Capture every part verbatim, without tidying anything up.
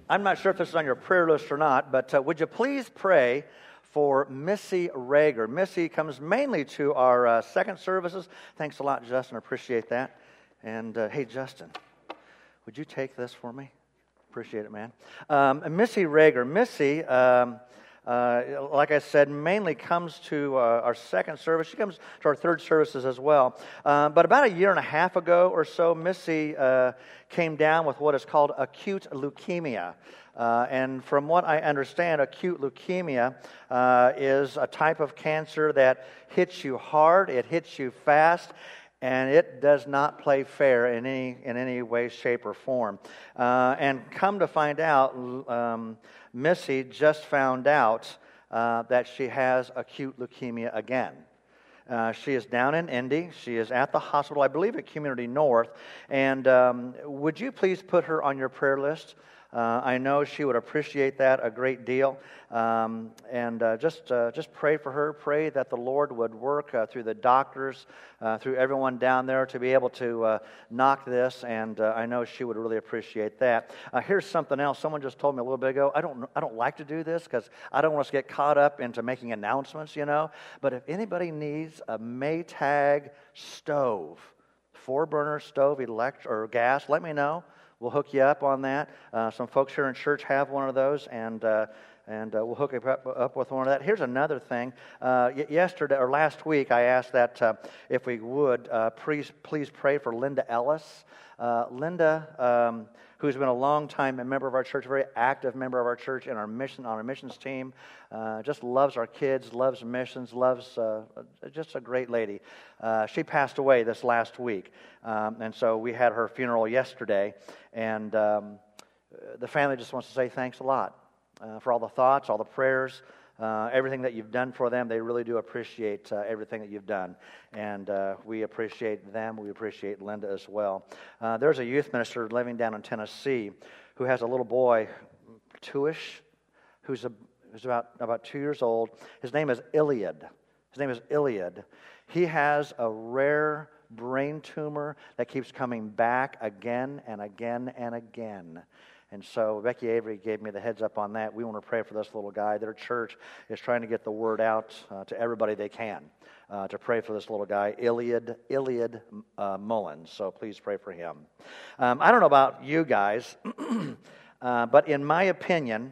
I'm not sure if this is on your prayer list or not, but uh, would you please pray for Missy Rager? Missy comes mainly to our uh, second services. Thanks a lot, Justin. I appreciate that. And uh, hey, Justin, would you take this for me? Appreciate it, man. Um, Missy Rager. Missy, um, uh, like I said, mainly comes to uh, our second service. She comes to our third services as well. Uh, but about a year and a half ago or so, Missy uh, came down with what is called acute leukemia. Uh, and from what I understand, acute leukemia uh, is a type of cancer that hits you hard, it hits you fast, and it does not play fair in any in any way, shape, or form. Uh, and come to find out, um, Missy just found out uh, that she has acute leukemia again. Uh, she is down in Indy. She is at the hospital, I believe at Community North. And um, would you please put her on your prayer list? Uh, I know she would appreciate that a great deal. Um, and uh, just uh, just pray for her. Pray that the Lord would work uh, through the doctors, uh, through everyone down there to be able to uh, knock this. And uh, I know she would really appreciate that. Uh, here's something else. Someone just told me a little bit ago. I don't I don't like to do this because I don't want us to get caught up into making announcements, you know. But if anybody needs a Maytag stove, four burner stove, electric or gas, let me know. We'll hook you up on that. Uh, some folks here in church have one of those, and uh, and uh, we'll hook you up, up with one of that. Here's another thing. Uh, y- yesterday or last week, I asked that uh, if we would uh, please please pray for Linda Ellis. Uh, Linda, um, who's been a long time a member of our church, a very active member of our church in our mission on our missions team, uh, just loves our kids, loves missions, loves uh, just a great lady. Uh, she passed away this last week, um, and so we had her funeral yesterday. And um, the family just wants to say thanks a lot uh, for all the thoughts, all the prayers, uh, everything that you've done for them. They really do appreciate uh, everything that you've done. And uh, we appreciate them. We appreciate Linda as well. Uh, there's a youth minister living down in Tennessee who has a little boy, two-ish, who's, a, who's about, about two years old. His name is Iliad. His name is Iliad. He has a rare brain tumor that keeps coming back again and again and again. And so Becky Avery gave me the heads up on that. We want to pray for this little guy. Their church is trying to get the word out uh, to everybody they can uh, to pray for this little guy, Iliad, Iliad uh, Mullins. So please pray for him. Um, I don't know about you guys, uh, but in my opinion,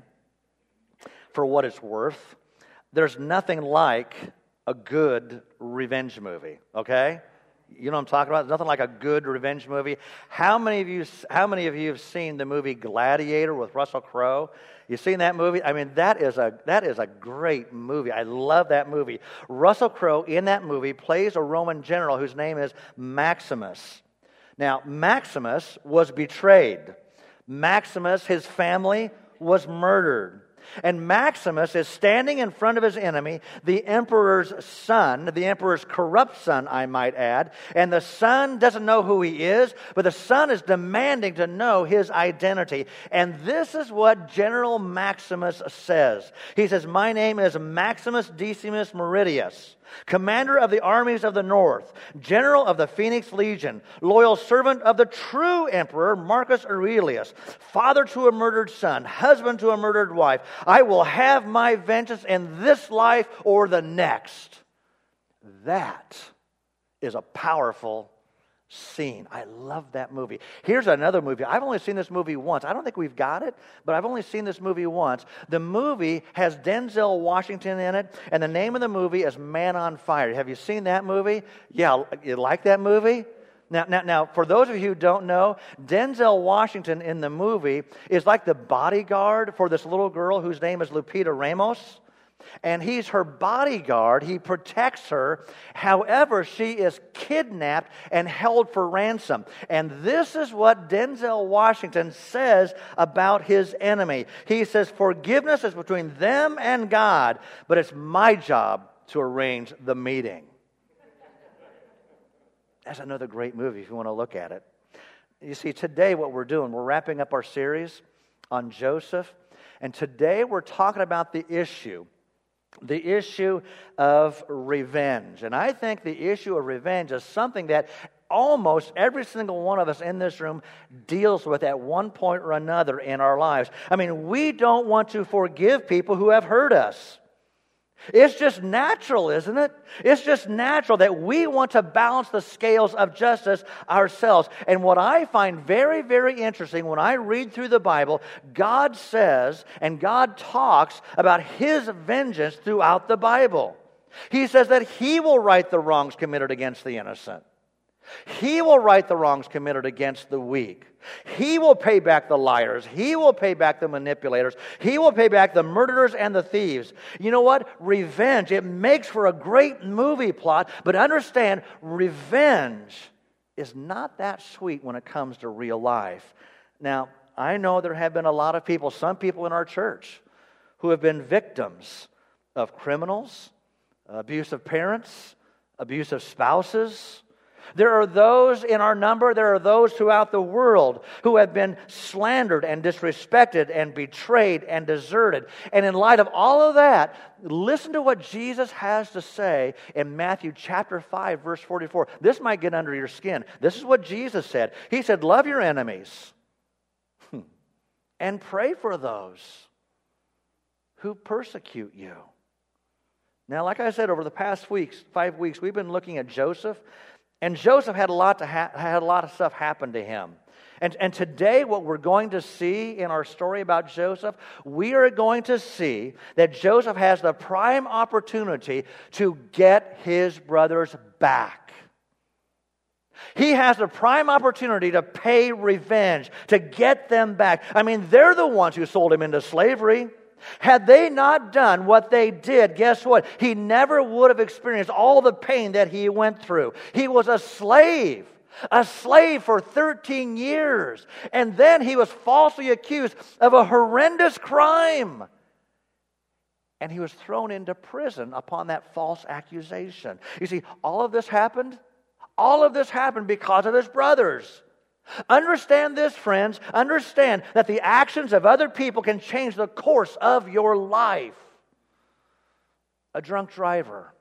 for what it's worth, there's nothing like a good revenge movie, okay? You know what I'm talking about? There's nothing like a good revenge movie. How many of you how many of you have seen the movie Gladiator with Russell Crowe? You seen that movie? I mean, that is a that is a great movie. I love that movie. Russell Crowe in that movie plays a Roman general whose name is Maximus. Now, Maximus was betrayed. Maximus, his family, was murdered. And Maximus is standing in front of his enemy, the emperor's son, the emperor's corrupt son, I might add. And the son doesn't know who he is, but the son is demanding to know his identity. And this is what General Maximus says. He says, "My name is Maximus Decimus Meridius, commander of the armies of the north, general of the Phoenix Legion, loyal servant of the true emperor Marcus Aurelius, father to a murdered son, husband to a murdered wife. I will have my vengeance in this life or the next." That is a powerful scene. I love that movie. Here's another movie. I've only seen this movie once. I don't think we've got it, but I've only seen this movie once. The movie has Denzel Washington in it, and the name of the movie is Man on Fire. Have you seen that movie? Yeah, you like that movie? Now, now, now, for those of you who don't know, Denzel Washington in the movie is like the bodyguard for this little girl whose name is Lupita Ramos. And he's her bodyguard. He protects her. However, she is kidnapped and held for ransom. And this is what Denzel Washington says about his enemy. He says, "Forgiveness is between them and God, but it's my job to arrange the meeting." That's another great movie if you want to look at it. You see, today what we're doing, we're wrapping up our series on Joseph. And today we're talking about the issue The issue of revenge. And I think the issue of revenge is something that almost every single one of us in this room deals with at one point or another in our lives. I mean, we don't want to forgive people who have hurt us. It's just natural, isn't it? It's just natural that we want to balance the scales of justice ourselves. And what I find very, very interesting when I read through the Bible, God says and God talks about His vengeance throughout the Bible. He says that He will right the wrongs committed against the innocent. He will right the wrongs committed against the weak. He will pay back the liars. He will pay back the manipulators. He will pay back the murderers and the thieves. You know what? Revenge, it makes for a great movie plot, but understand, revenge is not that sweet when it comes to real life. Now, I know there have been a lot of people, some people in our church, who have been victims of criminals, abusive parents, abusive spouses. There are those in our number, there are those throughout the world who have been slandered and disrespected and betrayed and deserted. And in light of all of that, listen to what Jesus has to say in Matthew chapter five, verse forty-four. This might get under your skin. This is what Jesus said. He said, love your enemies and pray for those who persecute you. Now, like I said, over the past weeks, five weeks, we've been looking at Joseph. And Joseph had a lot to ha- had a lot of stuff happen to him. And, and today what we're going to see in our story about Joseph, we are going to see that Joseph has the prime opportunity to get his brothers back. He has the prime opportunity to pay revenge, to get them back. I mean, they're the ones who sold him into slavery. Had they not done what they did, guess what? He never would have experienced all the pain that he went through. He was a slave, a slave for thirteen years. And then he was falsely accused of a horrendous crime. And he was thrown into prison upon that false accusation. You see, all of this happened, all of this happened because of his brothers. Understand this, friends. Understand that the actions of other people can change the course of your life. A drunk driver,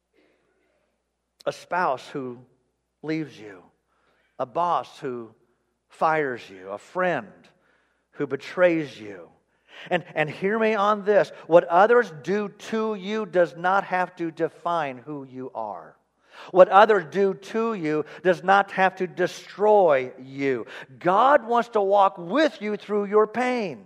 a spouse who leaves you, a boss who fires you, a friend who betrays you. And, and hear me on this. What others do to you does not have to define who you are. What others do to you does not have to destroy you. God wants to walk with you through your pain.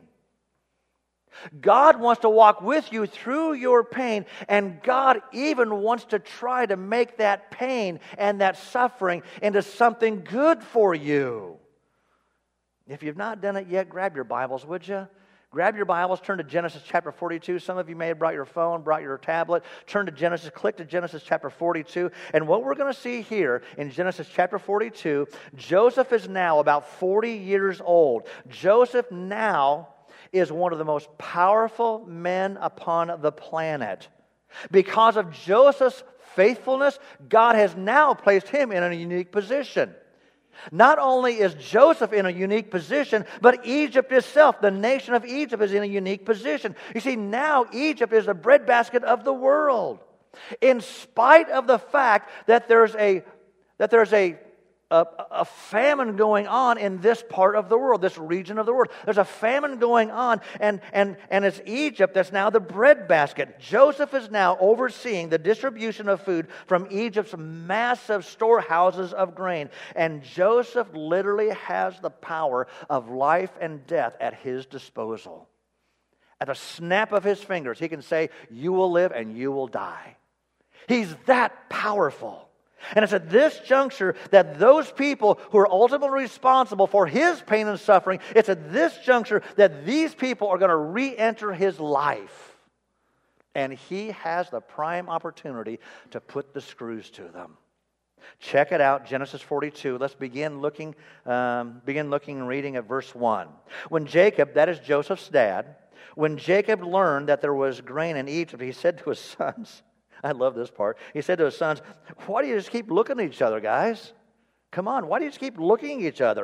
God wants to walk with you through your pain, and God even wants to try to make that pain and that suffering into something good for you. If you've not done it yet, grab your Bibles, would you? Grab your Bibles, turn to Genesis chapter forty-two. Some of you may have brought your phone, brought your tablet. Turn to Genesis, click to Genesis chapter forty-two. And what we're going to see here in Genesis chapter forty-two, Joseph is now about forty years old. Joseph now is one of the most powerful men upon the planet. Because of Joseph's faithfulness, God has now placed him in a unique position. Not only is Joseph in a unique position, but Egypt itself, the nation of Egypt, is in a unique position. You see, now Egypt is the breadbasket of the world. In spite of the fact that there's a that there's a, a, a famine going on in this part of the world, this region of the world. There's a famine going on, and, and, and it's Egypt that's now the breadbasket. Joseph is now overseeing the distribution of food from Egypt's massive storehouses of grain. And Joseph literally has the power of life and death at his disposal. At the snap of his fingers, he can say, you will live and you will die. He's that powerful. And it's at this juncture that those people who are ultimately responsible for his pain and suffering, it's at this juncture that these people are going to re-enter his life. And he has the prime opportunity to put the screws to them. Check it out, Genesis forty-two. Let's begin looking, um, begin looking and reading at verse one. When Jacob, that is Joseph's dad, when Jacob learned that there was grain in Egypt, he said to his sons, I love this part. He said to his sons, why do you just keep looking at each other, guys? Come on, why do you just keep looking at each other?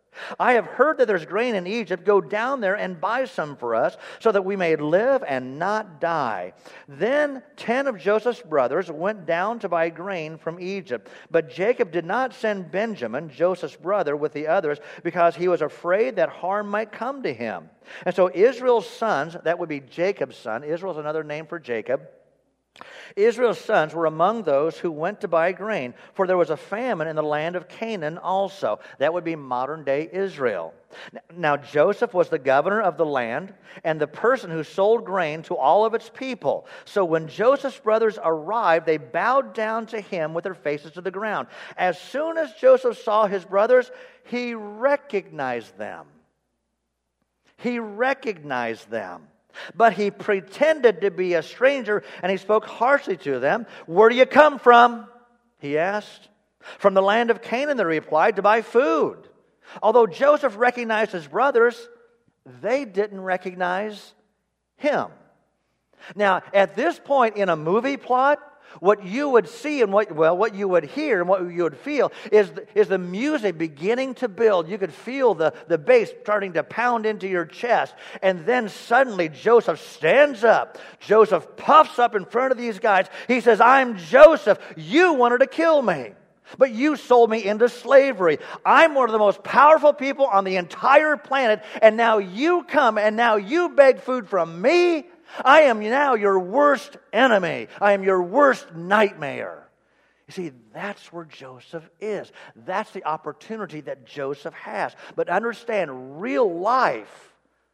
I have heard that there's grain in Egypt. Go down there and buy some for us, so that we may live and not die." Then ten of Joseph's brothers went down to buy grain from Egypt. But Jacob did not send Benjamin, Joseph's brother, with the others, because he was afraid that harm might come to him. And so Israel's sons, that would be Jacob's son, Israel's another name for Jacob, Israel's sons were among those who went to buy grain, for there was a famine in the land of Canaan also. That would be modern-day Israel. Now Joseph was the governor of the land and the person who sold grain to all of its people. So when Joseph's brothers arrived, they bowed down to him with their faces to the ground. As soon as Joseph saw his brothers, he recognized them. He recognized them. But he pretended to be a stranger, and he spoke harshly to them. "Where do you come from?" he asked. "From the land of Canaan," they replied, "to buy food." Although Joseph recognized his brothers, they didn't recognize him. Now, at this point in a movie plot, what you would see and what, well, what you would hear and what you would feel is, is the music beginning to build. You could feel the, the bass starting to pound into your chest. And then suddenly Joseph stands up. Joseph puffs up in front of these guys. He says, "I'm Joseph. You wanted to kill me, but you sold me into slavery. I'm one of the most powerful people on the entire planet. And now you come and now you beg food from me? I am now your worst enemy. I am your worst nightmare." You see, that's where Joseph is. That's the opportunity that Joseph has. But understand, real life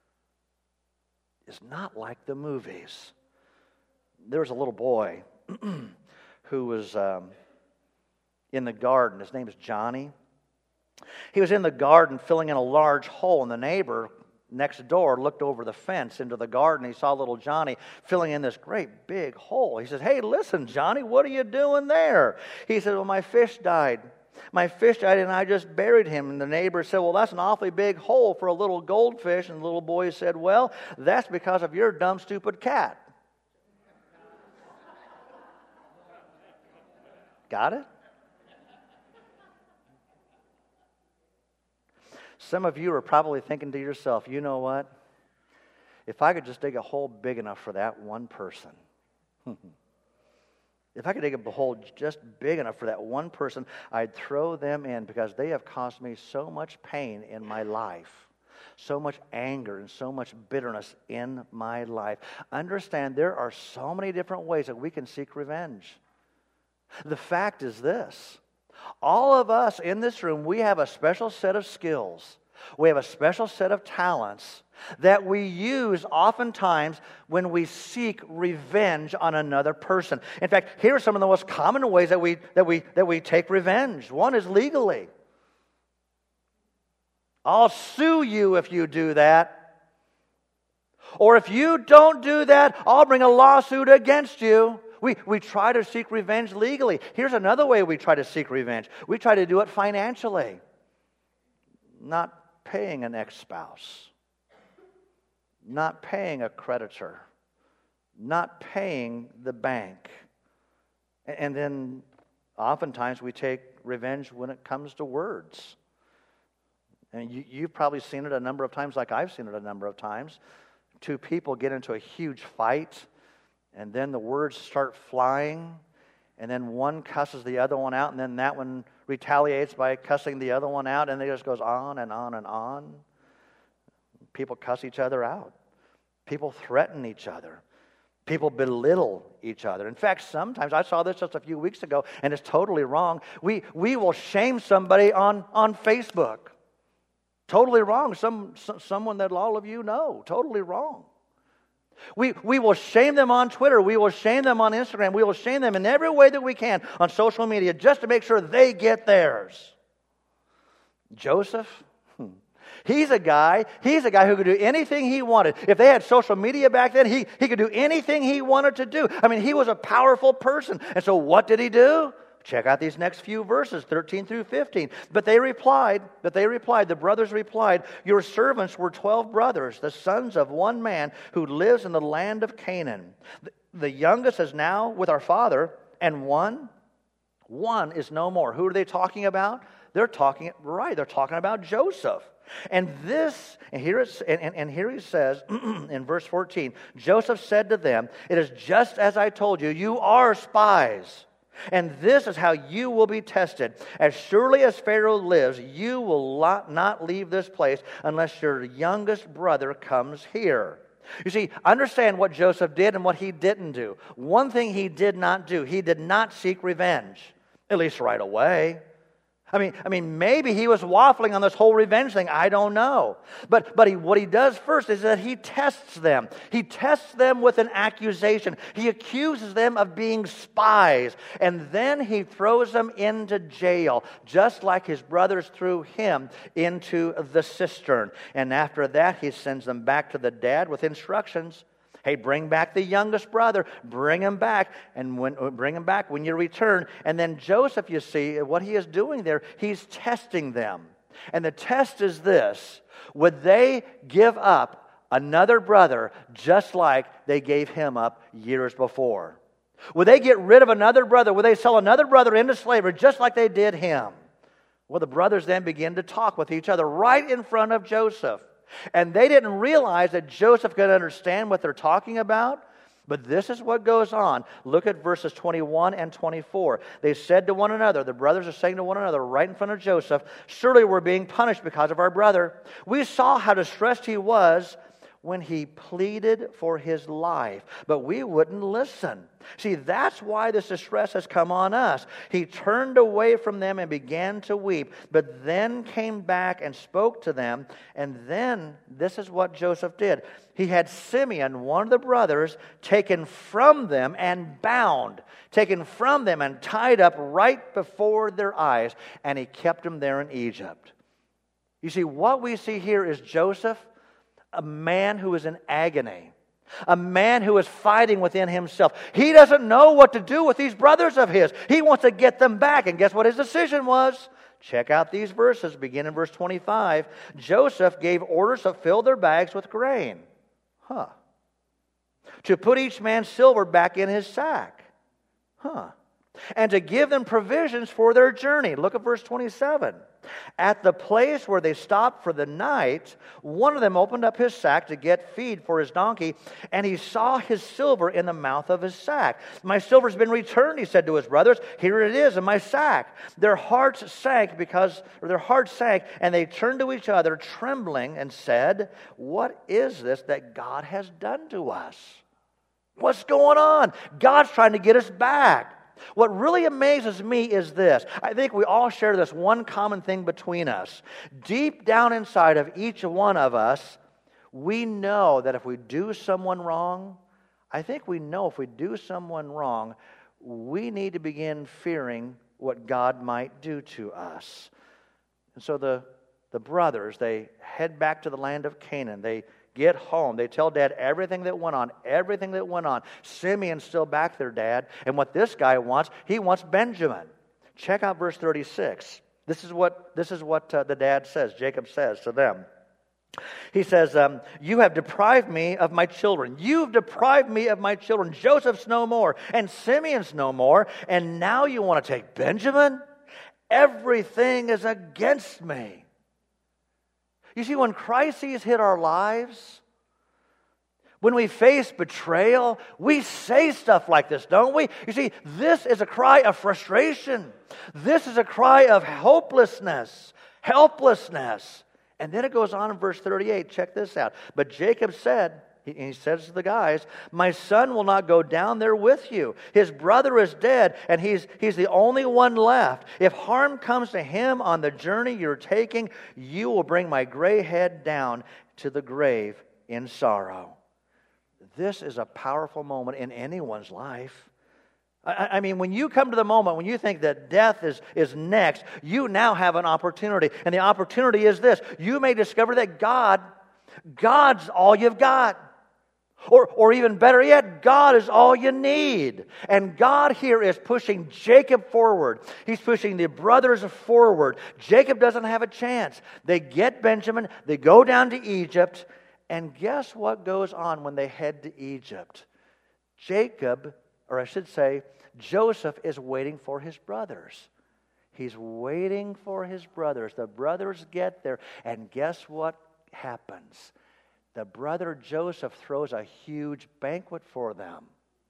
is not like the movies. There was a little boy who was um, in the garden. His name is Johnny. He was in the garden filling in a large hole, and the neighbor next door looked over the fence into the garden. He saw little Johnny filling in this great big hole. He says, "Hey, listen, Johnny, what are you doing there?" He said, "Well, my fish died. My fish died and I just buried him." And the neighbor said, "Well, that's an awfully big hole for a little goldfish." And the little boy said, "Well, that's because of your dumb, stupid cat." Got it? Some of you are probably thinking to yourself, "You know what? If I could just dig a hole big enough for that one person, if I could dig a hole just big enough for that one person, I'd throw them in, because they have caused me so much pain in my life, so much anger and so much bitterness in my life." Understand, there are so many different ways that we can seek revenge. The fact is this: all of us in this room, we have a special set of skills. We have a special set of talents that we use oftentimes when we seek revenge on another person. In fact, here are some of the most common ways that we that we that we take revenge. One is legally. "I'll sue you if you do that." Or, "If you don't do that, I'll bring a lawsuit against you." We, we try to seek revenge legally. Here's another way we try to seek revenge. We try to do it financially. Not paying an ex-spouse. Not paying a creditor. Not paying the bank. And then oftentimes we take revenge when it comes to words. And you, you've probably seen it a number of times, like I've seen it a number of times. Two people get into a huge fight, and then the words start flying, and then one cusses the other one out, and then that one retaliates by cussing the other one out, and it just goes on and on and on. People cuss each other out. People threaten each other. People belittle each other. In fact, sometimes, I saw this just a few weeks ago, and it's totally wrong. We we will shame somebody on, on Facebook. Totally wrong. Some, some someone that all of you know. Totally wrong. We, we will shame them on Twitter. We will shame them on Instagram. We will shame them in every way that we can on social media just to make sure they get theirs. Joseph, he's a guy, he's a guy who could do anything he wanted. If they had social media back then, he, he could do anything he wanted to do. I mean, he was a powerful person. And so what did he do? Check out these next few verses, thirteen through fifteen. But they replied, but they replied, the brothers replied, "Your servants were twelve brothers, the sons of one man who lives in the land of Canaan. The, the youngest is now with our father, and one, one is no more." Who are they talking about? they're talking, right, they're talking about Joseph. And this, and here, it's, and, and, and here he says in verse fourteen, Joseph said to them, "It is just as I told you, you are spies. And this is how you will be tested. As surely as Pharaoh lives, you will not leave this place unless your youngest brother comes here." You see, understand what Joseph did and what he didn't do. One thing he did not do, he did not seek revenge, at least right away. I mean, I mean, maybe he was waffling on this whole revenge thing. I don't know. But, but he, what he does first is that he tests them. He tests them with an accusation. He accuses them of being spies. And then he throws them into jail, just like his brothers threw him into the cistern. And after that, he sends them back to the dad with instructions. Hey, bring back the youngest brother. Bring him back. And when bring him back when you return. And then Joseph, you see, what he is doing there, he's testing them. And the test is this. Would they give up another brother just like they gave him up years before? Would they get rid of another brother? Would they sell another brother into slavery just like they did him? Well, the brothers then begin to talk with each other right in front of Joseph. And they didn't realize that Joseph could understand what they're talking about. But this is what goes on. Look at verses twenty-one and twenty-four. They said to one another, the brothers are saying to one another right in front of Joseph, "Surely we're being punished because of our brother. We saw how distressed he was when he pleaded for his life, but we wouldn't listen." See, that's why this distress has come on us. He turned away from them and began to weep, but then came back and spoke to them. And then, this is what Joseph did. He had Simeon, one of the brothers, taken from them and bound, taken from them and tied up right before their eyes, and he kept him there in Egypt. You see, what we see here is Joseph, a man who is in agony, a man who is fighting within himself. He doesn't know what to do with these brothers of his. He wants to get them back. And guess what his decision was? Check out these verses. Begin in verse twenty-five. Joseph gave orders to fill their bags with grain. Huh. To put each man's silver back in his sack. Huh. And to give them provisions for their journey. Look at verse twenty-seven. At the place where they stopped for the night, one of them opened up his sack to get feed for his donkey, and he saw his silver in the mouth of his sack. "My silver's been returned," he said to his brothers. "Here it is in my sack." Their hearts sank because, or their hearts sank, and they turned to each other, trembling, and said, "What is this that God has done to us? What's going on? God's trying to get us back." What really amazes me is this. I think we all share this one common thing between us. Deep down inside of each one of us, we know that if we do someone wrong, I think we know if we do someone wrong, we need to begin fearing what God might do to us. And so the, the brothers, they head back to the land of Canaan. They get home. They tell Dad everything that went on, everything that went on. Simeon's still back there, Dad. And what this guy wants, he wants Benjamin. Check out verse thirty-six. This is what, this is what uh, the dad says, Jacob says to them. He says, um, "You have deprived me of my children. You've deprived me of my children. Joseph's no more, and Simeon's no more. And now you want to take Benjamin? Everything is against me." You see, when crises hit our lives, when we face betrayal, we say stuff like this, don't we? You see, this is a cry of frustration. This is a cry of hopelessness, helplessness. And then it goes on in verse thirty-eight. Check this out. "But Jacob said," he, he says to the guys, "My son will not go down there with you. His brother is dead, and he's, he's the only one left. If harm comes to him on the journey you're taking, you will bring my gray head down to the grave in sorrow." This is a powerful moment in anyone's life. I, I mean, when you come to the moment, when you think that death is, is next, you now have an opportunity. And the opportunity is this. You may discover that God, God's all you've got. Or, or even better yet, God is all you need. And God here is pushing Jacob forward. He's pushing the brothers forward. Jacob doesn't have a chance. They get Benjamin. They go down to Egypt. And guess what goes on when they head to Egypt? Jacob, or I should say, Joseph is waiting for his brothers. He's waiting for his brothers. The brothers get there, and guess what happens? The brother Joseph throws a huge banquet for them.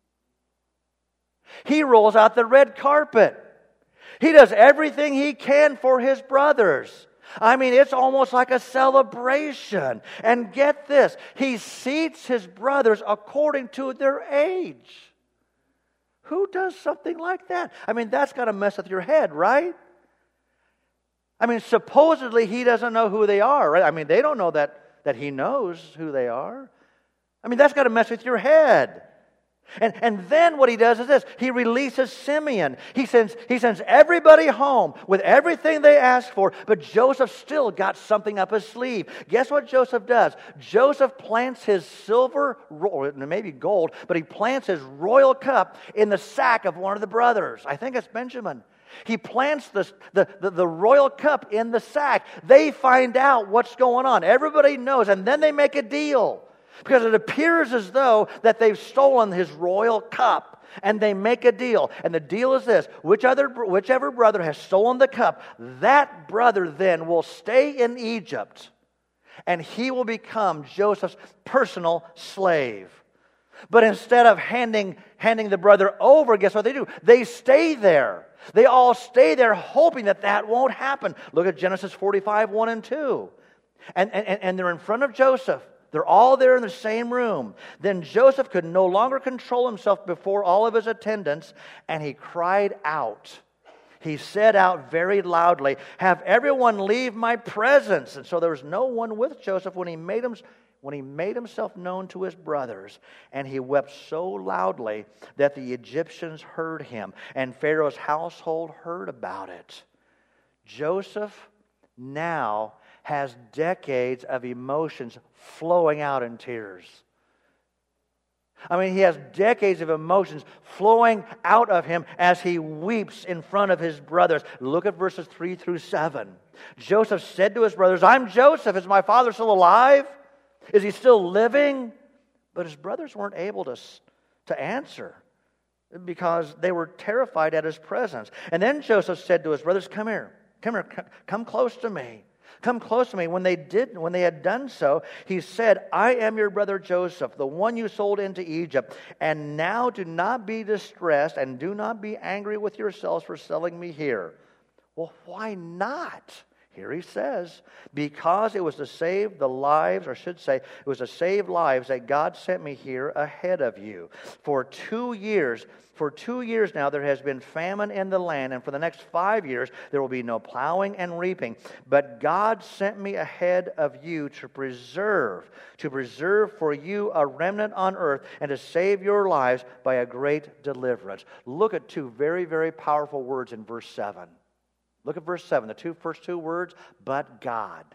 He rolls out the red carpet. He does everything he can for his brothers. I mean, it's almost like a celebration. And get this, he seats his brothers according to their age. Who does something like that? I mean, that's got to mess with your head, right? I mean, supposedly he doesn't know who they are, right? I mean, they don't know that, that he knows who they are. I mean, that's got to mess with your head. And, and then what he does is this. He releases Simeon. He sends, he sends everybody home with everything they asked for, but Joseph still got something up his sleeve. Guess what Joseph does? Joseph plants his silver, or maybe gold, but he plants his royal cup in the sack of one of the brothers. I think it's Benjamin. He plants the, the, the, the royal cup in the sack. They find out what's going on. Everybody knows, and then they make a deal. Because it appears as though that they've stolen his royal cup, and they make a deal. And the deal is this: which other, whichever brother has stolen the cup, that brother then will stay in Egypt, and he will become Joseph's personal slave. But instead of handing, handing the brother over, guess what they do? They stay there. They all stay there hoping that that won't happen. Look at Genesis forty-five, one and two. And, and, and they're in front of Joseph. They're all there in the same room. Then Joseph could no longer control himself before all of his attendants, and he cried out. He said out very loudly, "Have everyone leave my presence." And so there was no one with Joseph when he made him, when he made himself known to his brothers. And he wept so loudly that the Egyptians heard him, and Pharaoh's household heard about it. Joseph now has decades of emotions flowing out in tears. I mean, he has decades of emotions flowing out of him as he weeps in front of his brothers. Look at verses three through seven. Joseph said to his brothers, "I'm Joseph. Is my father still alive? Is he still living?" But his brothers weren't able to, to answer because they were terrified at his presence. And then Joseph said to his brothers, "Come here. Come here. Come close to me. Come close to me." When they did, when they had done so, he said, "I am your brother Joseph, the one you sold into Egypt. And now do not be distressed and do not be angry with yourselves for selling me here." Well, why not? Here he says, "Because it was to save the lives, or I should say, it was to save lives that God sent me here ahead of you. For two years, for two years now there has been famine in the land, and for the next five years there will be no plowing and reaping. But God sent me ahead of you to preserve, to preserve for you a remnant on earth, and to save your lives by a great deliverance." Look at two very, very powerful words in verse seven. Look at verse seven, the two first two words, "but God."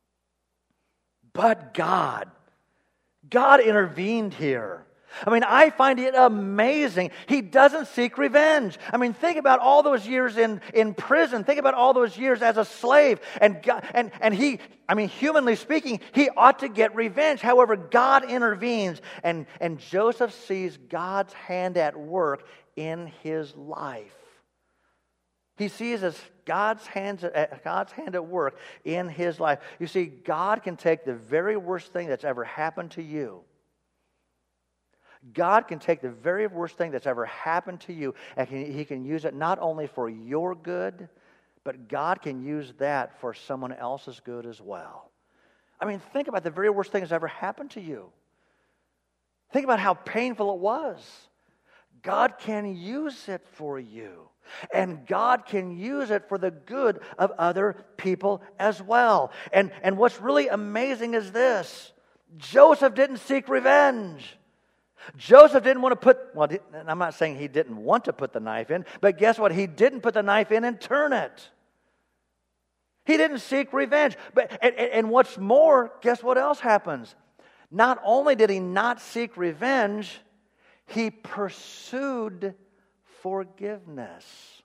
But God. God intervened here. I mean, I find it amazing. He doesn't seek revenge. I mean, think about all those years in, in prison. Think about all those years as a slave. And, God, and, and he, I mean, humanly speaking, he ought to get revenge. However, God intervenes. And, and Joseph sees God's hand at work in his life. He sees as God's hands, God's hand at work in his life. You see, God can take the very worst thing that's ever happened to you. God can take the very worst thing that's ever happened to you, and He can use it not only for your good, but God can use that for someone else's good as well. I mean, think about the very worst thing that's ever happened to you. Think about how painful it was. God can use it for you. And God can use it for the good of other people as well. And, and what's really amazing is this. Joseph didn't seek revenge. Joseph didn't want to put, well, I'm not saying he didn't want to put the knife in, but guess what? He didn't put the knife in and turn it. He didn't seek revenge. But and, and what's more, guess what else happens? Not only did he not seek revenge, he pursued forgiveness.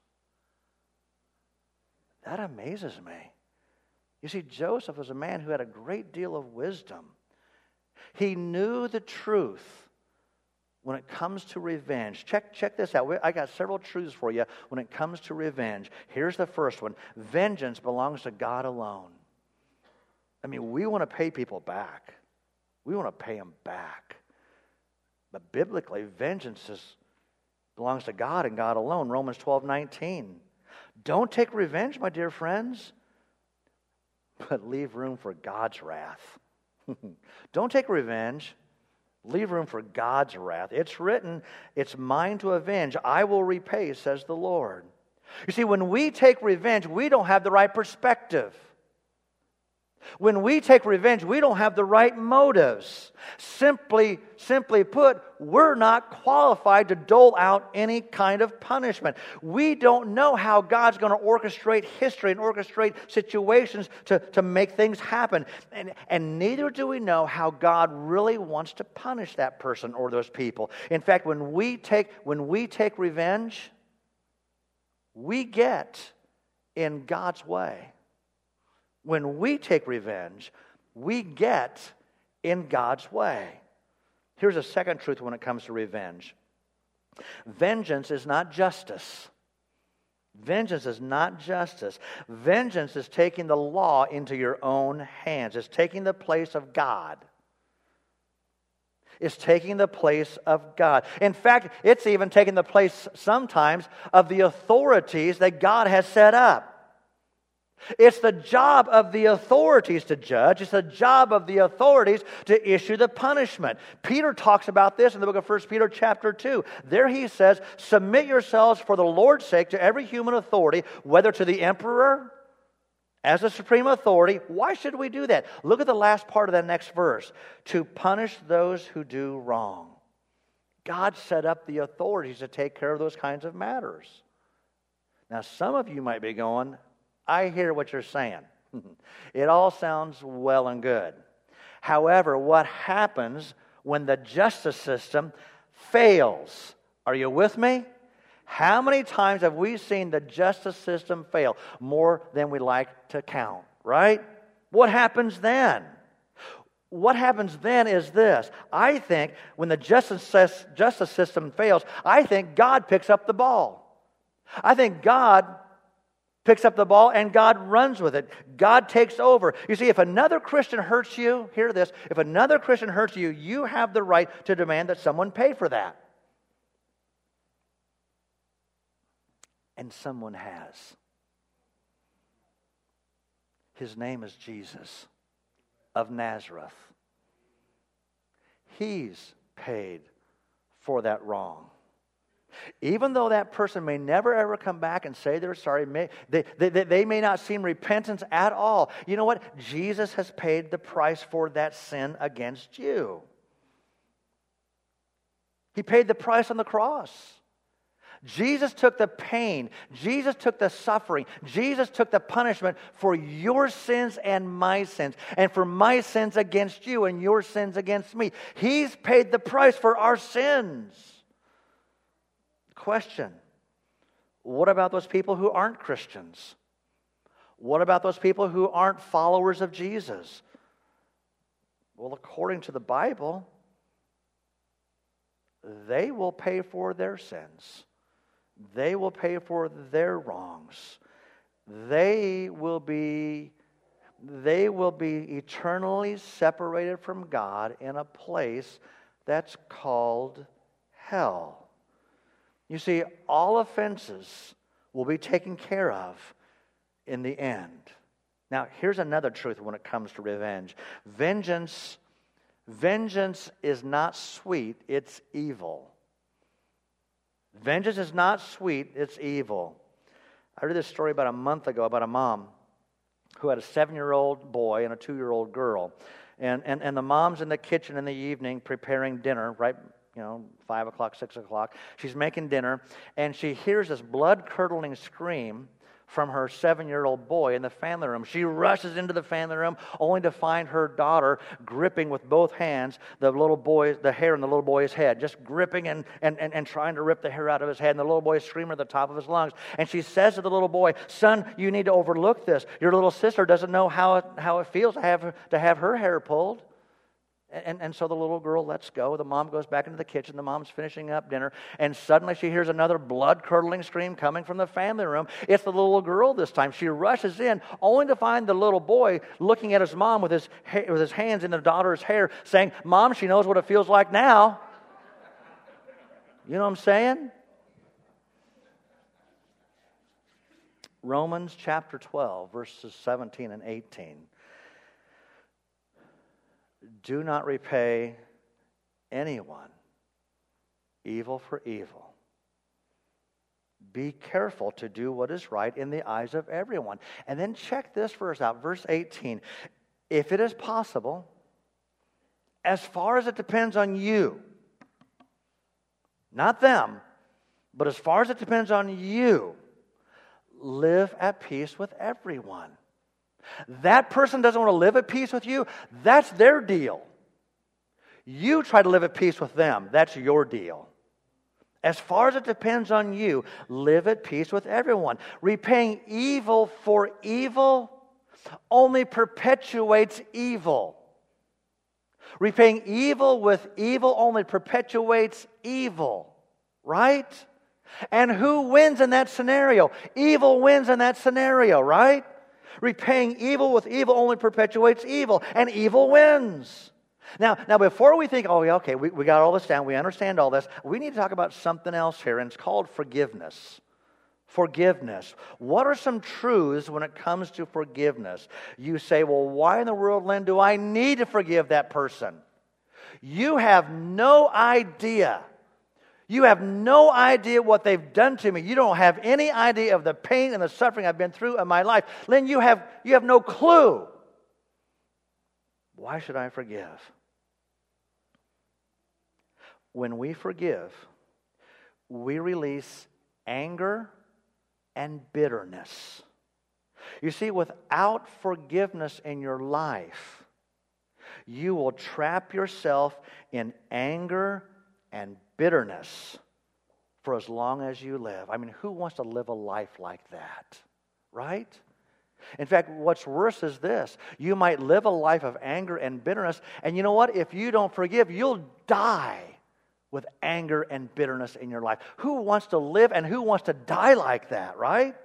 That amazes me. You see, Joseph was a man who had a great deal of wisdom. He knew the truth when it comes to revenge, check, check this out. I got several truths for you when it comes to revenge. Here's the first one. Vengeance belongs to God alone. I mean, we want to pay people back. We want to pay them back. But biblically, vengeance is, belongs to God and God alone. Romans twelve nineteen. Don't take revenge, my dear friends, but leave room for God's wrath. Don't take revenge. Leave room for God's wrath. It's written, it's mine to avenge. I will repay, says the Lord. You see, when we take revenge, we don't have the right perspective. When we take revenge, we don't have the right motives. Simply, simply put, we're not qualified to dole out any kind of punishment. We don't know how God's going to orchestrate history and orchestrate situations to, to make things happen. And, and neither do we know how God really wants to punish that person or those people. In fact, when we take, when we take revenge, we get in God's way. When we take revenge, we get in God's way. Here's a second truth when it comes to revenge. Vengeance is not justice. Vengeance is not justice. Vengeance is taking the law into your own hands. It's taking the place of God. It's taking the place of God. In fact, it's even taking the place sometimes of the authorities that God has set up. It's the job of the authorities to judge. It's the job of the authorities to issue the punishment. Peter talks about this in the book of First Peter chapter two. There he says, submit yourselves for the Lord's sake to every human authority, whether to the emperor as the supreme authority. Why should we do that? Look at the last part of that next verse. To punish those who do wrong. God set up the authorities to take care of those kinds of matters. Now, some of you might be going, I hear what you're saying. It all sounds well and good. However, what happens when the justice system fails? Are you with me? How many times have we seen the justice system fail? More than we like to count, right? What happens then? What happens then is this. I think when the justice, justice system fails, I think God picks up the ball. I think God picks up the ball and God runs with it. God takes over. You see, if another Christian hurts you, hear this, if another Christian hurts you, you have the right to demand that someone pay for that. And someone has. His name is Jesus of Nazareth. He's paid for that wrong. Even though that person may never ever come back and say they're sorry, may, they, they, they may not seem repentance at all. You know what? Jesus has paid the price for that sin against you. He paid the price on the cross. Jesus took the pain. Jesus took the suffering. Jesus took the punishment for your sins and my sins, and for my sins against you and your sins against me. He's paid the price for our sins. Question, what about those people who aren't Christians? What about those people who aren't followers of Jesus? Well, according to the Bible, they will pay for their sins. They will pay for their wrongs. They will be, they will be eternally separated from God in a place that's called hell. You see, all offenses will be taken care of in the end. Now, here's another truth when it comes to revenge. Vengeance, vengeance is not sweet, it's evil. Vengeance is not sweet, it's evil. I read this story about a month ago about a mom who had a seven-year-old boy and a two-year-old girl. And, and, and the mom's in the kitchen in the evening preparing dinner, right? You know, five o'clock, six o'clock. She's making dinner, and she hears this blood-curdling scream from her seven-year-old boy in the family room. She rushes into the family room only to find her daughter gripping with both hands the little boy, the hair in the little boy's head, just gripping and, and, and, and trying to rip the hair out of his head, and the little boy is screaming at the top of his lungs. And she says to the little boy, son, you need to overlook this. Your little sister doesn't know how it, how it feels to have, to have her hair pulled. And, and so the little girl lets go. The mom goes back into the kitchen. The mom's finishing up dinner. And suddenly she hears another blood-curdling scream coming from the family room. It's the little girl this time. She rushes in, only to find the little boy looking at his mom with his, ha- with his hands in the daughter's hair, saying, Mom, she knows what it feels like now. You know what I'm saying? Romans chapter twelve, verses seventeen and eighteen. Do not repay anyone evil for evil. Be careful to do what is right in the eyes of everyone. And then check this verse out, verse eighteen. If it is possible, as far as it depends on you, not them, but as far as it depends on you, live at peace with everyone. That person doesn't want to live at peace with you. That's their deal. You try to live at peace with them. That's your deal. As far as it depends on you, live at peace with everyone. Repaying evil for evil only perpetuates evil. Repaying evil with evil only perpetuates evil. Right? And who wins in that scenario? Evil wins in that scenario, right? Repaying evil with evil only perpetuates evil, and evil wins. Now, now before we think, oh, yeah, okay, we, we got all this down, we understand all this, we need to talk about something else here, and it's called forgiveness. Forgiveness. What are some truths when it comes to forgiveness? You say, well, why in the world, Lynn, do I need to forgive that person? You have no idea. You have no idea what they've done to me. You don't have any idea of the pain and the suffering I've been through in my life. Lynn, you have, you have no clue. Why should I forgive? When we forgive, we release anger and bitterness. You see, without forgiveness in your life, you will trap yourself in anger and bitterness for as long as you live. I mean, who wants to live a life like that? Right? In fact, what's worse is this. You might live a life of anger and bitterness, and you know what? If you don't forgive, you'll die with anger and bitterness in your life. Who wants to live and who wants to die like that, right?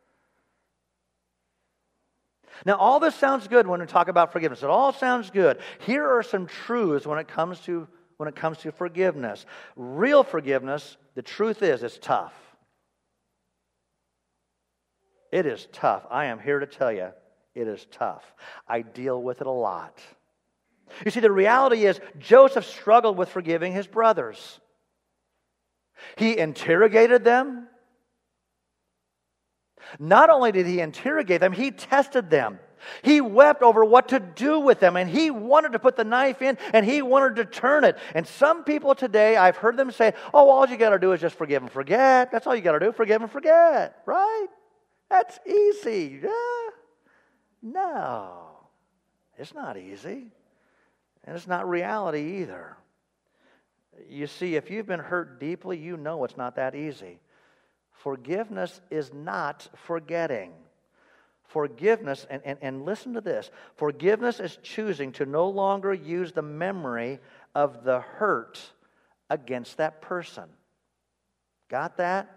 Now, all this sounds good when we talk about forgiveness. It all sounds good. Here are some truths when it comes to when it comes to forgiveness. Real forgiveness, the truth is, it's tough. It is tough. I am here to tell you, it is tough. I deal with it a lot. You see, the reality is, Joseph struggled with forgiving his brothers. He interrogated them. Not only did he interrogate them, he tested them. He wept over what to do with them, and he wanted to put the knife in, and he wanted to turn it. And some people today, I've heard them say, oh, all you got to do is just forgive and forget. That's all you got to do, forgive and forget, right? That's easy. Yeah. No, it's not easy. And it's not reality either. You see, if you've been hurt deeply, you know it's not that easy. Forgiveness is not forgetting. Forgiveness, and, and, and listen to this, forgiveness is choosing to no longer use the memory of the hurt against that person. Got that?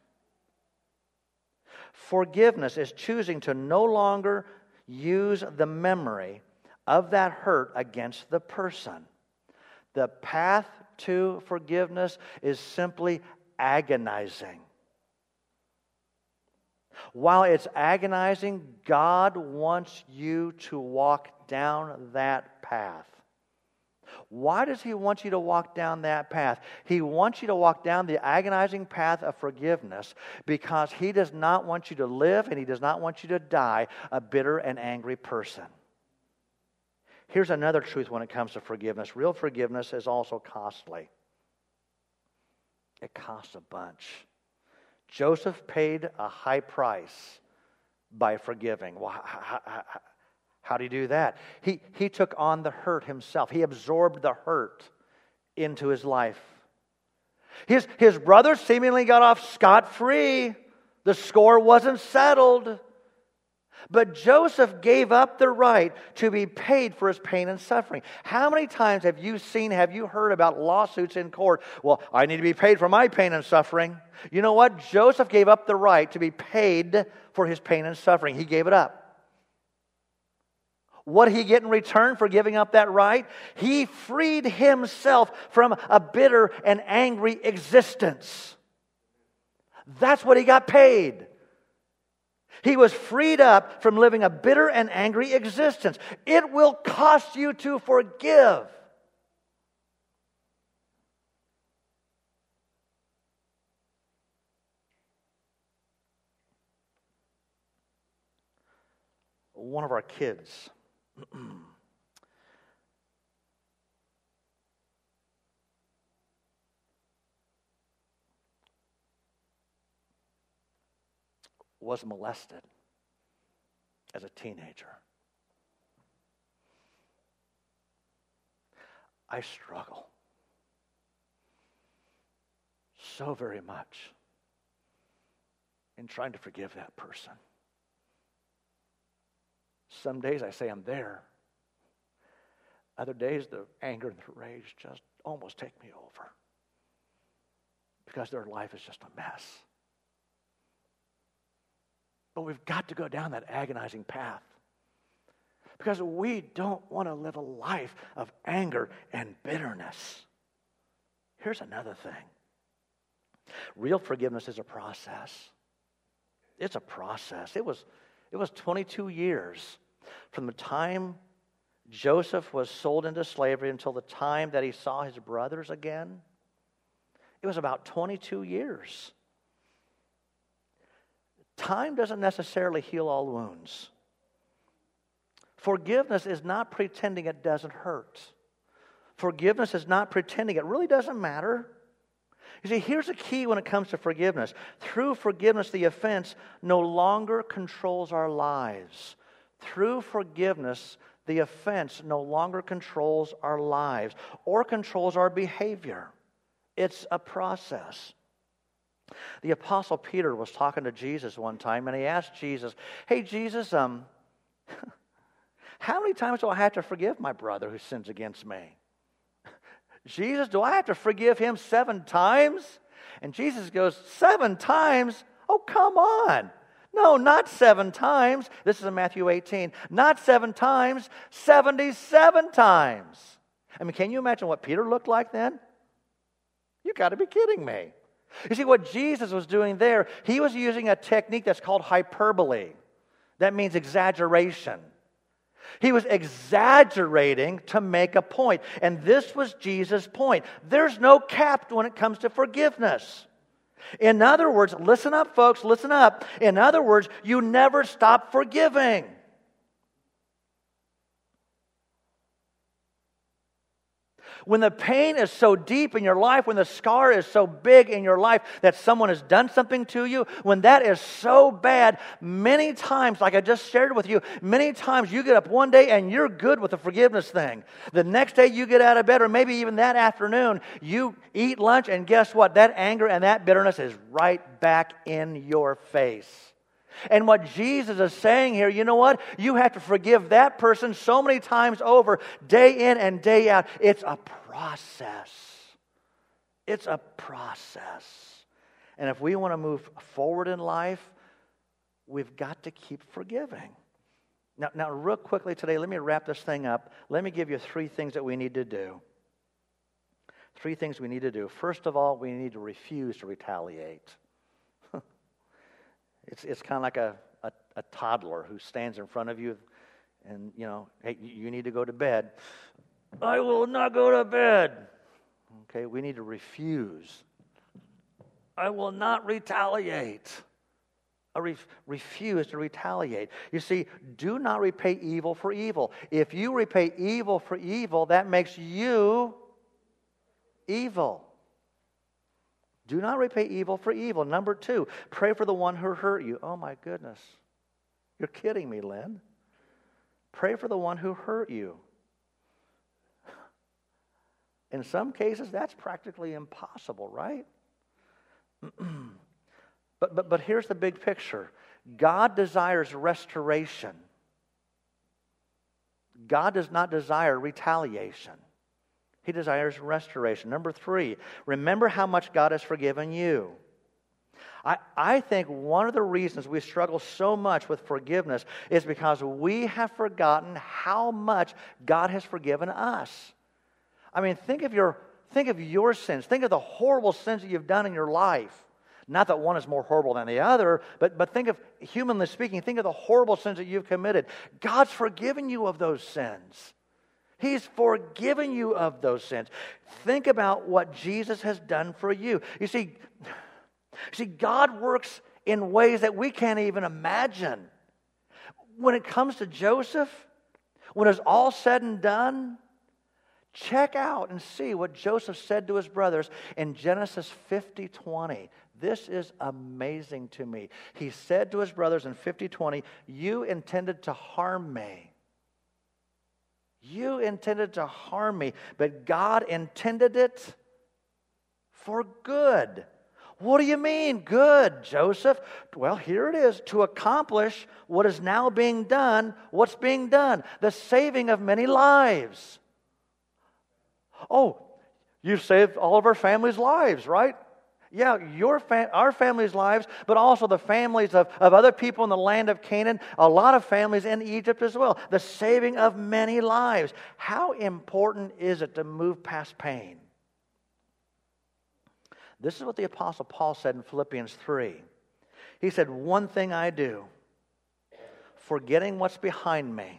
Forgiveness is choosing to no longer use the memory of that hurt against the person. The path to forgiveness is simply agonizing. While it's agonizing, God wants you to walk down that path. Why does He want you to walk down that path? He wants you to walk down the agonizing path of forgiveness because He does not want you to live and He does not want you to die a bitter and angry person. Here's another truth when it comes to forgiveness. Real forgiveness is also costly. It costs a bunch. Joseph paid a high price by forgiving. Well, how, how, how do you do that? He, he took on the hurt himself. He absorbed the hurt into his life. His, his brothers seemingly got off scot-free. The score wasn't settled. But Joseph gave up the right to be paid for his pain and suffering. How many times have you seen, have you heard about lawsuits in court? Well, I need to be paid for my pain and suffering. You know what? Joseph gave up the right to be paid for his pain and suffering. He gave it up. What did he get in return for giving up that right? He freed himself from a bitter and angry existence. That's what he got paid. He was freed up from living a bitter and angry existence. It will cost you to forgive. One of our kids was molested as a teenager. I struggle so very much in trying to forgive that person. Some days I say I'm there. Other days the anger and the rage just almost take me over because their life is just a mess. But we've got to go down that agonizing path because we don't want to live a life of anger and bitterness. Here's another thing. Real forgiveness is a process. It's a process. It was, it was twenty-two years from the time Joseph was sold into slavery until the time that he saw his brothers again. It was about twenty-two years. Time doesn't necessarily heal all wounds. Forgiveness is not pretending it doesn't hurt. Forgiveness is not pretending it really doesn't matter. You see, here's the key when it comes to forgiveness. Through forgiveness, the offense no longer controls our lives. Through forgiveness, the offense no longer controls our lives or controls our behavior. It's a process. The Apostle Peter was talking to Jesus one time, and he asked Jesus, hey, Jesus, um, how many times do I have to forgive my brother who sins against me? Jesus, do I have to forgive him seven times? And Jesus goes, seven times? Oh, come on. No, not seven times. This is in Matthew eighteen. Not seven times, seventy-seven times. I mean, can you imagine what Peter looked like then? You got to be kidding me. You see, what Jesus was doing there, he was using a technique that's called hyperbole. That means exaggeration. He was exaggerating to make a point. And this was Jesus' point. There's no cap when it comes to forgiveness. In other words, listen up, folks, listen up. In other words, you never stop forgiving. When the pain is so deep in your life, when the scar is so big in your life that someone has done something to you, when that is so bad, many times, like I just shared with you, many times you get up one day and you're good with the forgiveness thing. The next day you get out of bed, or maybe even that afternoon, you eat lunch, and guess what? That anger and that bitterness is right back in your face. And what Jesus is saying here, you know what? You have to forgive that person so many times over, day in and day out. It's a process. It's a process. And if we want to move forward in life, we've got to keep forgiving. Now, now, real quickly today, let me wrap this thing up. Let me give you three things that we need to do. Three things we need to do. First of all, we need to refuse to retaliate. It's it's kind of like a, a, a toddler who stands in front of you and, you know, hey, you need to go to bed. I will not go to bed. Okay, we need to refuse. I will not retaliate. I re- refuse to retaliate. You see, do not repay evil for evil. If you repay evil for evil, that makes you evil. Do not repay evil for evil. Number two, pray for the one who hurt you. Oh my goodness. You're kidding me, Lynn. Pray for the one who hurt you. In some cases, that's practically impossible, right? but, but, but here's the big picture. God desires restoration. God does not desire retaliation. He desires restoration. Number three, remember how much God has forgiven you. I, I think one of the reasons we struggle so much with forgiveness is because we have forgotten how much God has forgiven us. I mean, think of your, think of your sins. Think of the horrible sins that you've done in your life. Not that one is more horrible than the other, but, but think of, humanly speaking, think of the horrible sins that you've committed. God's forgiven you of those sins. He's forgiven you of those sins. Think about what Jesus has done for you. You see, see, God works in ways that we can't even imagine. When it comes to Joseph, when it's all said and done, check out and see what Joseph said to his brothers in Genesis fifty twenty. This is amazing to me. He said to his brothers in fifty twenty, "You intended to harm me. You intended to harm me, but God intended it for good." What do you mean, good, Joseph? Well, here it is. To accomplish what is now being done. What's being done? The saving of many lives. Oh, you've saved all of our families' lives, right? Yeah, your fam- our families' lives, but also the families of, of other people in the land of Canaan, a lot of families in Egypt as well. The saving of many lives. How important is it to move past pain? This is what the Apostle Paul said in Philippians three. He said, "One thing I do, forgetting what's behind me,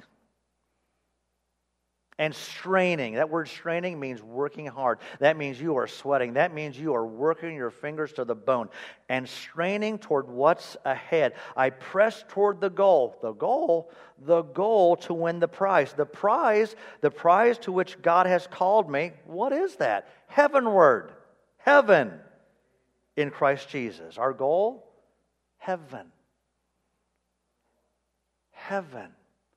and straining." That word straining means working hard. That means you are sweating. That means you are working your fingers to the bone. And straining toward what's ahead. I press toward the goal. The goal, the goal to win the prize. The prize, the prize to which God has called me. What is that? Heavenward. Heaven in Christ Jesus. Our goal? Heaven. Heaven.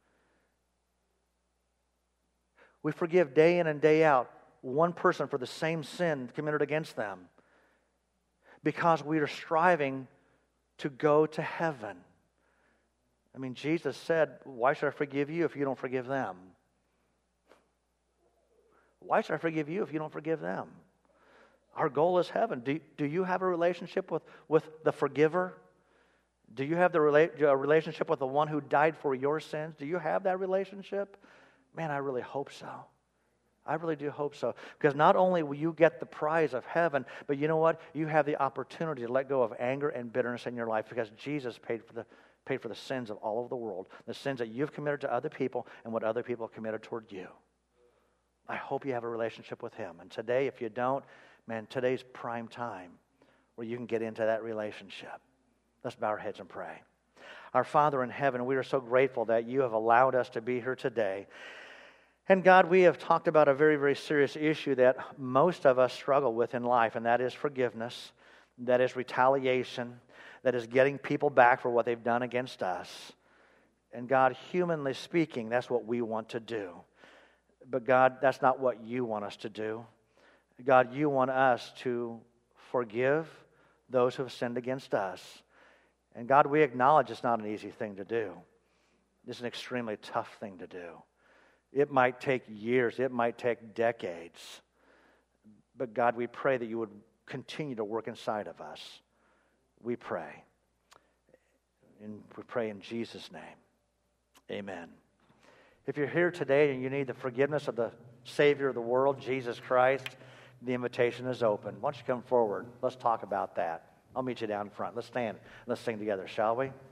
We forgive day in and day out one person for the same sin committed against them because we are striving to go to heaven. I mean, Jesus said, "Why should I forgive you if you don't forgive them? Why should I forgive you if you don't forgive them?" Our goal is heaven. Do, do you have a relationship with, with the forgiver? Do you have the rela- a relationship with the one who died for your sins? Do you have that relationship? Man, I really hope so. I really do hope so. Because not only will you get the prize of heaven, but you know what? You have the opportunity to let go of anger and bitterness in your life because Jesus paid for the paid for the sins of all of the world, the sins that you've committed to other people and what other people have committed toward you. I hope you have a relationship with Him. And today, if you don't, man, today's prime time where you can get into that relationship. Let's bow our heads and pray. Our Father in heaven, we are so grateful that you have allowed us to be here today. And God, we have talked about a very, very serious issue that most of us struggle with in life, and that is forgiveness, that is retaliation, that is getting people back for what they've done against us. And God, humanly speaking, that's what we want to do. But God, that's not what you want us to do. God, you want us to forgive those who have sinned against us. And God, we acknowledge it's not an easy thing to do. It's an extremely tough thing to do. It might take years. It might take decades. But God, we pray that you would continue to work inside of us. We pray. And we pray in Jesus' name. Amen. If you're here today and you need the forgiveness of the Savior of the world, Jesus Christ, the invitation is open. Why don't you come forward? Let's talk about that. I'll meet you down front. Let's stand. Let's sing together, shall we?